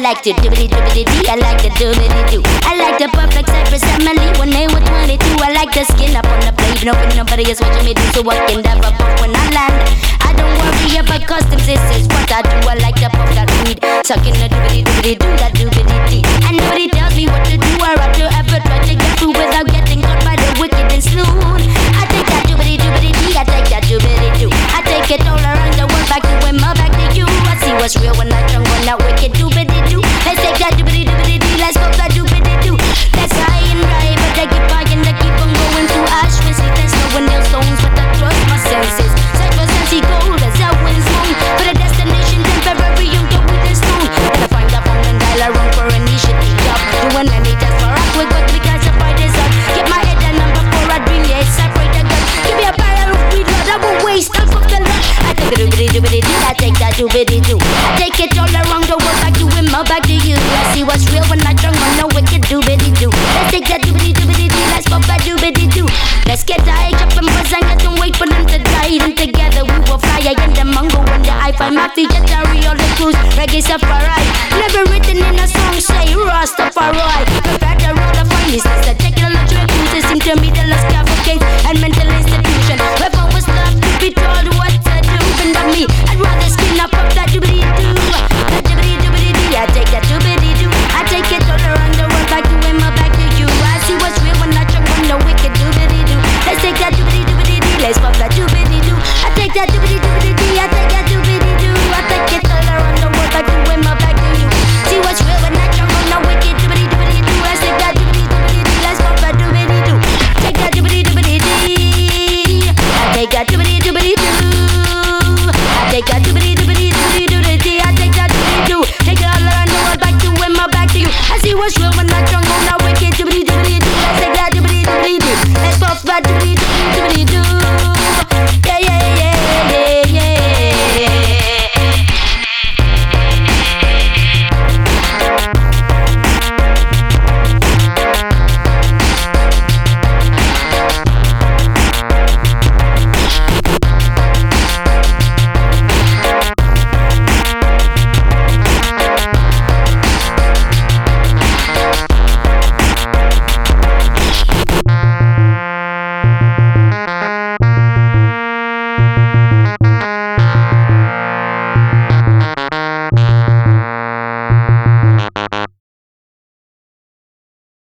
like to do-bitty-do-bitty-dee. I like to do-bitty-do. I like the perfect Cypress Emily when they were 22. I like the skin up on the plate, nobody is watching me do, so I can dive up when I land. I don't worry about customs, this is what I do. I like to puff that weed, sucking the do-bitty-do-bitty-do, that do-bitty-dee. And nobody tells me what to do or how to ever try to get through without getting caught by the wicked and sloon. I take that do-bitty-do-bitty-dee, I take that do-bitty-do. I take it all around the world, back to him, back to you. I see what's real when I drunk, when that wicked do-bitty-do. Let's take that do-bitty-do-bitty-dee, let's pop that do-bitty-do. Let's high and dry, but I keep buying, I keep on going through ash. There's no one else stones, but I trust my senses. Cypress and sea gold as I wins moon. But a destination temporary, you go with the stone. And I find a phone and dial around for an initiative job. Doing any test for rock, we got we classify this up. Get my head at number 4, I'd bring it, separate the gun. Give me a barrel of weed, Lord, I won't waste half of the lot. I take the do-bitty-do-bitty-do, I take that do-bitty-do. I take it all around the world, back to him, back to you. I see what's real when I drunk on the wicked do-bitty-do. Let's take that do-bitty-do-bitty-do, let's pop that do-bitty-do. Let's get high, jump and buzz and get don't wait for them to die. And together we will fly again the mango and the I-Fi Mafia, Jatari, all the crews, reggae safari. Never written in a song, say Rastafari. Prepare the road of finest, the technology cruises seem to me the last cavalcade.